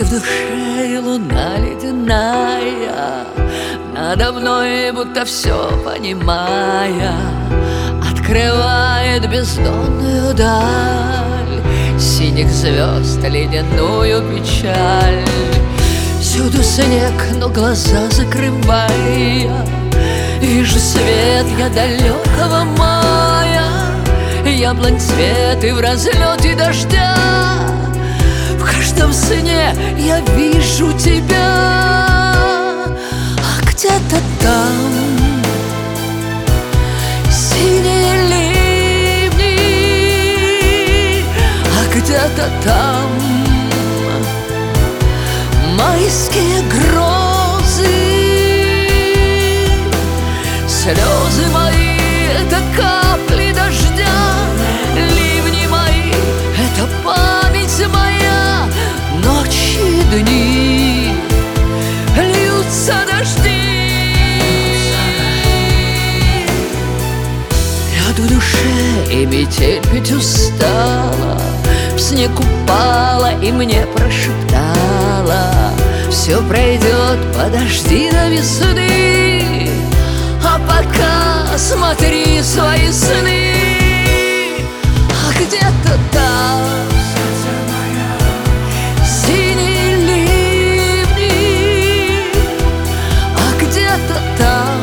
в душе луна ледяная, надо мной будто все понимая, открывает бездонную даль, синих звезд ледяную печаль. Всюду снег, но глаза закрывая, вижу свет я далекого мая, яблонь цвет и в разлете дождя. В каждом сне я вижу тебя, а где-то там синие ливни, а где-то там майские грозы. Слезы мои — это капли дождя, ливни мои — это память моя. Ночи и дни льются дожди. Лед в душе и метель ведь устала, в снег упала и мне прошептала: все пройдет, подожди до весны, а пока смотри свои сны. А где-то там синие ливни, а где-то там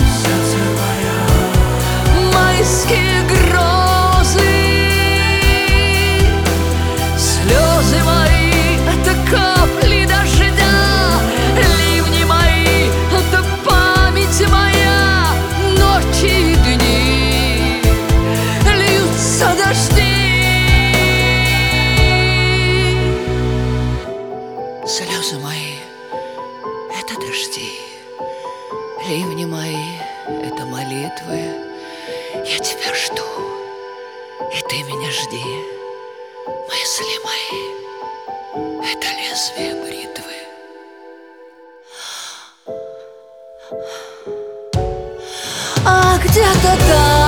майские грозы. Слезы мои — это капли дождя, ливни мои — это память моя. Ночи и дни льются дожди. Слезы мои — это дожди, ливни мои — это молитвы. Я тебя жду, и ты меня жди. Мысли мои — это лезвие бритвы. А где-то там